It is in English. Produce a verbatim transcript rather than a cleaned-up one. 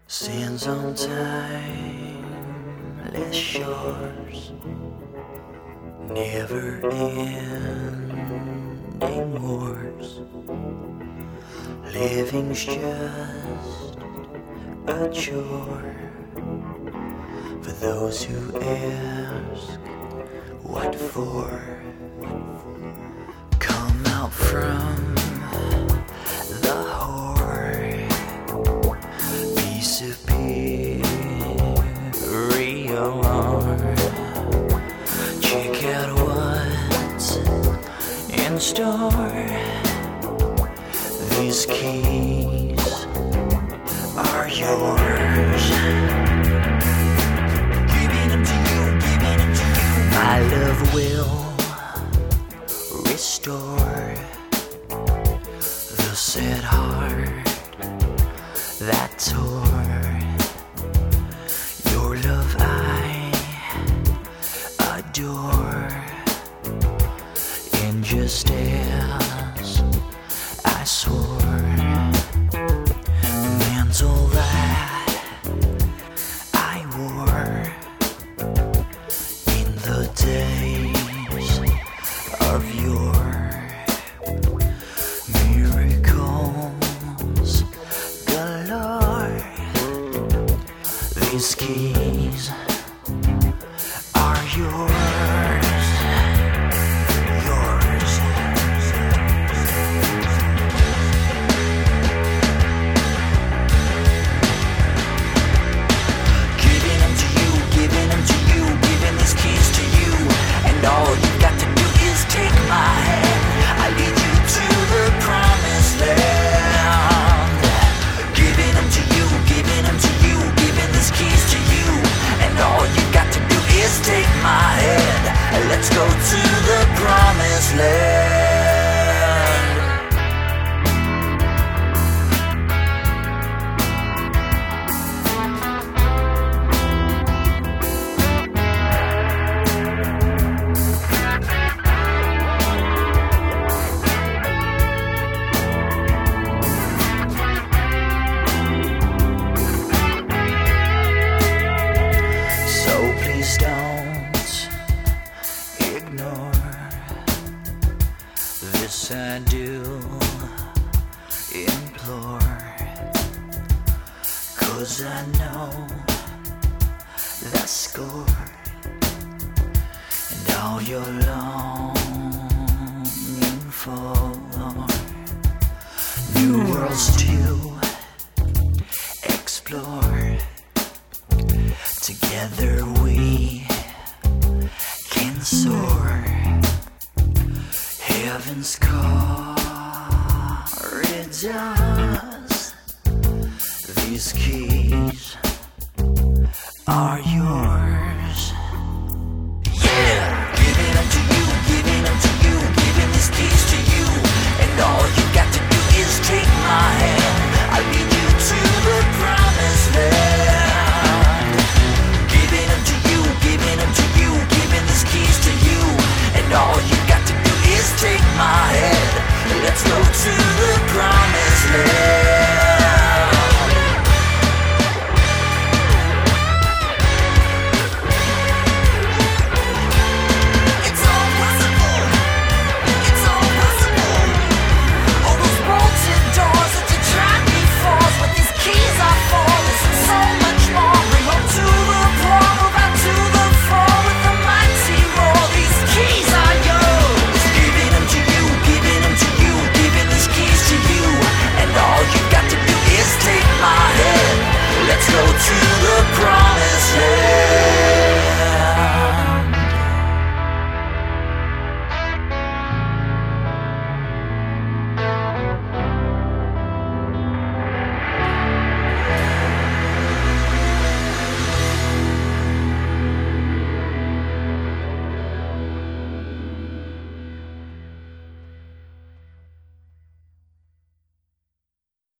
Sands on timeless shores, never ending wars. Living's just a chore for those who ask what for. Come out from the horde, be superior. Check out what's in store. These keys are yours. Giving them to you, giving them to you. My love will restore the sad heart that tore. Your love I adore, and just as I swore, the mantle that I wore in the days of yore. Miracles galore. These keys are yours. Let's go to the promised land. So please don't ignore this, I do implore, 'cause I know the score, and all you're longing for. New worlds to explore. Together we can soar. Heaven's corridors. These keys are yours.